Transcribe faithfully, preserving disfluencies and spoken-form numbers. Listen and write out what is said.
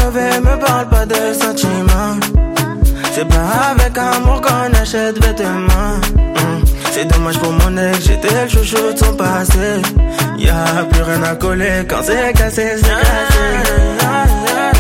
mauvais, me parle pas de sentiments. C'est pas avec amour qu'on achète vêtements. mm. C'est dommage pour mon ex, j'étais le chouchou de son passé. Y'a plus rien à coller, quand c'est cassé, c'est cassé.